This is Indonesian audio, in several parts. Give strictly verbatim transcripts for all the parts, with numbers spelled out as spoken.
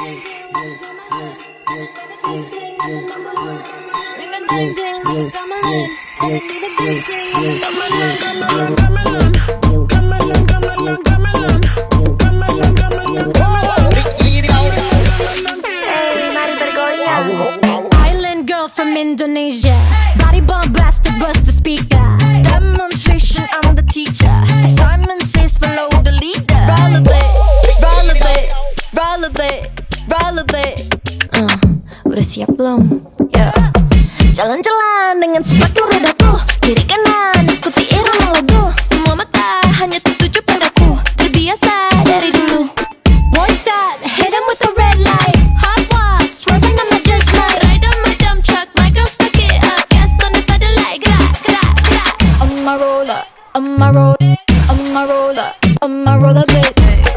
Island girl from Indonesia, body bombastic, bust the speaker. Demonstration, I'm the teacher. Simon says follow the leader. Rollerblade, rollerblade, rollerblade, rollerblade. Uh, udah siap belum? Yeah. Jalan-jalan dengan sepatu rodaku, kiri kanan ikuti irama lagu. Semua mata hanya tertuju padaku, terbiasa dari dulu. Boy start, hit 'em with the red light. Hot ones, swerving on my just might. Ride on my dump truck, my girl stuck it up. Gas on the pedal like gra, gra, gra. On my roller, on my roller, on my roller, on my roller blade.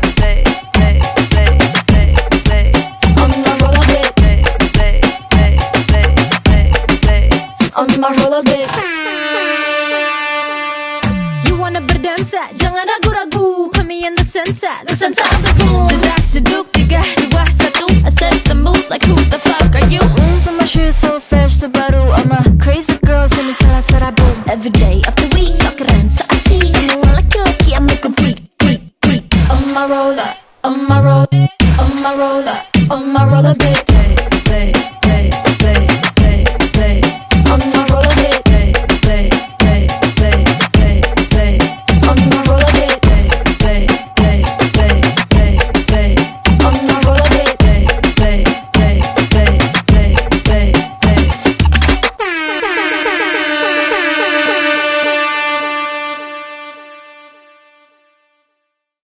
On my roller blade. On my roller blade. You wanna berdansa, jangan ragu-ragu. Put me in the center, the center of the room. Sedak, seduk, tiga, dua, satu. I set the mood like who the fuck are you? Mm, so my shoes so fresh, terbaru. I'm a crazy girl, sini salah serabu. Every day of the week, so keren, so asik. Semua laki-laki, I'm like a freak, freak, freak. On my roller, on my roller, on my roller, on my roller blade.